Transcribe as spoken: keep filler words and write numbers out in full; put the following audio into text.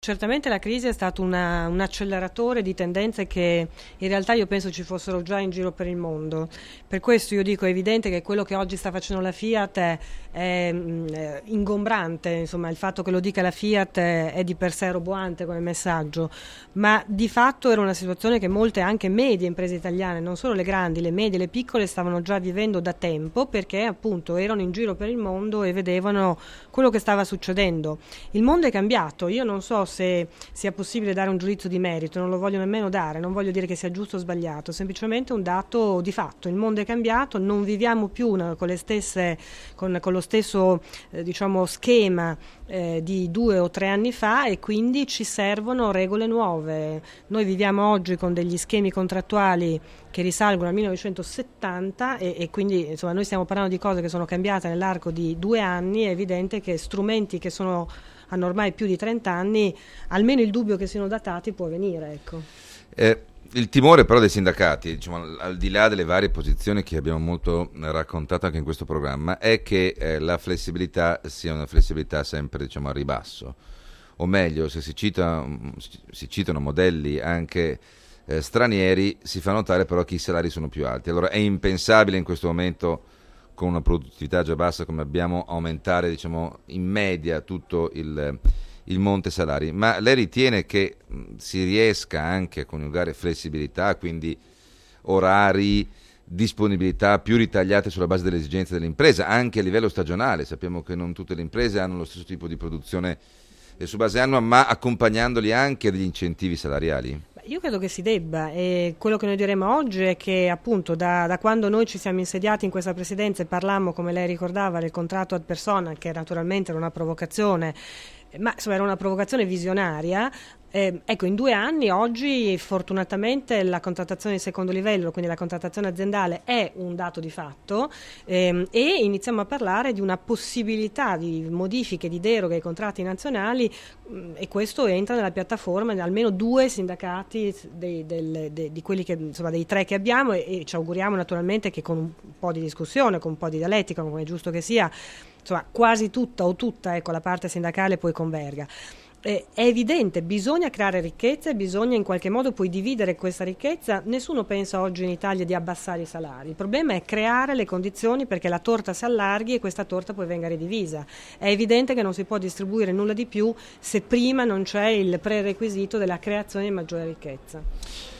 Certamente la crisi è stato una- un acceleratore di tendenze che in realtà io penso ci fossero già in giro per il mondo. Per questo io dico è evidente che quello che oggi sta facendo la Fiat è, è, mh, è ingombrante, insomma il fatto che lo dica la Fiat è, è di per sé roboante come messaggio, ma di fatto era una situazione che molte anche medie imprese italiane, non solo le grandi, le medie, le piccole, stavano già vivendo da tempo perché appunto erano in giro per il mondo e vedevano quello che stava succedendo. Il mondo è cambiato, io non so se sia possibile dare un giudizio di merito, non lo voglio nemmeno dare, non voglio dire che sia giusto o sbagliato, semplicemente un dato di fatto. Il mondo è cambiato, non viviamo più una, con, le stesse, con, con lo stesso eh, diciamo, schema eh, di due o tre anni fa e quindi ci servono regole nuove. Noi viviamo oggi con degli schemi contrattuali che risalgono al millenovecentosettanta e, e quindi insomma, noi stiamo parlando di cose che sono cambiate nell'arco di due anni, è evidente che strumenti che sono hanno ormai più di trenta anni, almeno il dubbio che siano datati può venire. Ecco. Eh, il timore però dei sindacati, diciamo, al, al di là delle varie posizioni che abbiamo molto raccontato anche in questo programma, è che eh, la flessibilità sia una flessibilità sempre diciamo, a ribasso. O meglio, se si, cita, si citano modelli anche eh, stranieri, si fa notare però che i salari sono più alti. Allora è impensabile in questo momento, con una produttività già bassa come abbiamo, aumentare diciamo, in media tutto il, il monte salari, ma lei ritiene che mh, si riesca anche a coniugare flessibilità, quindi orari, disponibilità più ritagliate sulla base delle esigenze dell'impresa, anche a livello stagionale? Sappiamo che non tutte le imprese hanno lo stesso tipo di produzione eh, su base annua, ma accompagnandoli anche a degli incentivi salariali? Io credo che si debba e quello che noi diremo oggi è che appunto da, da quando noi ci siamo insediati in questa presidenza e parlammo, come lei ricordava, del contratto ad persona, che naturalmente era una provocazione, ma insomma era una provocazione visionaria. Eh, ecco, in due anni oggi fortunatamente la contrattazione di secondo livello, quindi la contrattazione aziendale, è un dato di fatto ehm, e iniziamo a parlare di una possibilità di modifiche, di deroghe ai contratti nazionali mh, e questo entra nella piattaforma di almeno due sindacati dei, del, de, di quelli che, insomma, dei tre che abbiamo e, e ci auguriamo naturalmente che con un po' di discussione, con un po' di dialettica, come è giusto che sia, insomma quasi tutta o tutta ecco, la parte sindacale poi converga. Eh, è evidente, bisogna creare ricchezza e bisogna in qualche modo poi dividere questa ricchezza. Nessuno pensa oggi in Italia di abbassare i salari, il problema è creare le condizioni perché la torta si allarghi e questa torta poi venga ridivisa. È evidente che non si può distribuire nulla di più se prima non c'è il prerequisito della creazione di maggiore ricchezza.